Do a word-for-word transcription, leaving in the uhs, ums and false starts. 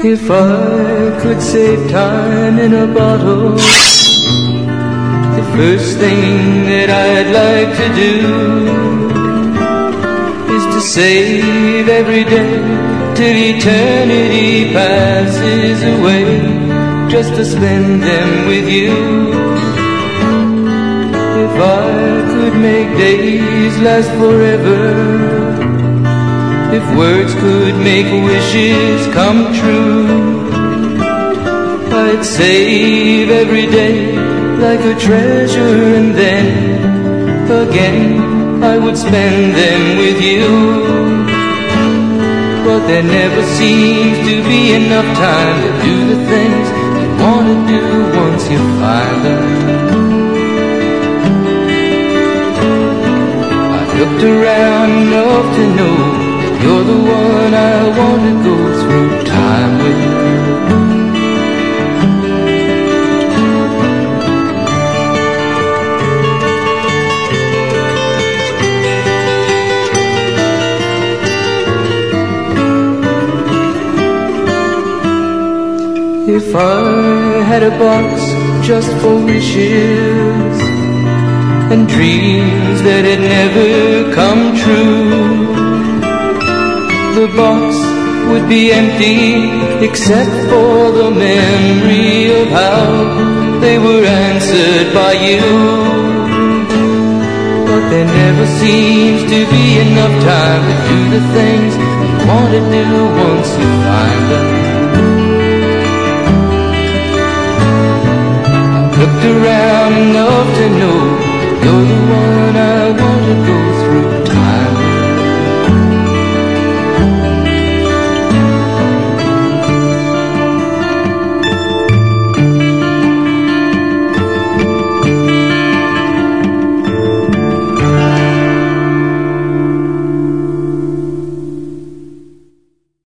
If I could save time in a bottle, the first thing that I'd like to do is to save every day till eternity passes away, just to spend them with you. If I could make days last forever, if words could make wishes come true, I'd save every day like a treasure, and then again I would spend them with you. But there never seems to be enough time to do the things you want to do once you find them. I've looked around enough to know you're the one I want to go through time with. If I had a box just for wishes and dreams that had never come true, the box would be empty except for the memory of how they were answered by you. But there never seems to be enough time to do the things you want to do once you find them. I've looked around enough to know you're